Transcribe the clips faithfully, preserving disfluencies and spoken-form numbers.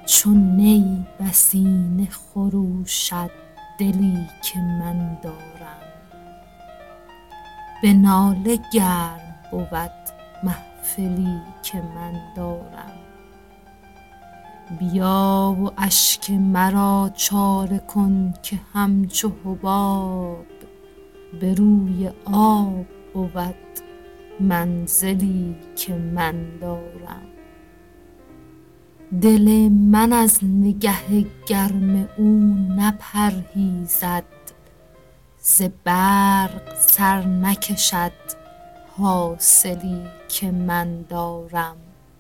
چون نی بسینه خروشد دلی که من دارم. به ناله گرم بود محفلی که من دارم. بیا و اشک مرا چاره کن که همچو حباب به روی آب بود منزلی که من دارم. دل من از نگه گرم او نپرهیزد، ز برق سر نکشد حاصلی که من دارم.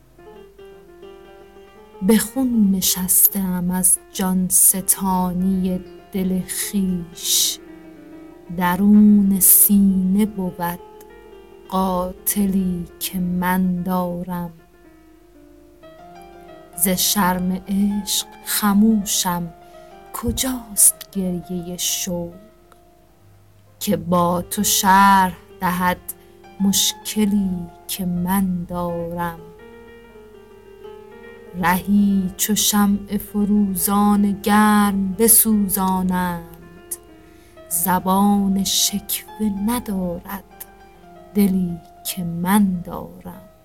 به خون نشسته ام از جان ستانی دل خویش، درون سینه بود قاتلی که من دارم. ز شرم عشق خموشم، کجاست گریه شوق که با تو شرح دهد مشکلی که من دارم. رهی چو شمع فروزان گرم بسوزانند، زبان شکوه ندارد دلی که من دارم.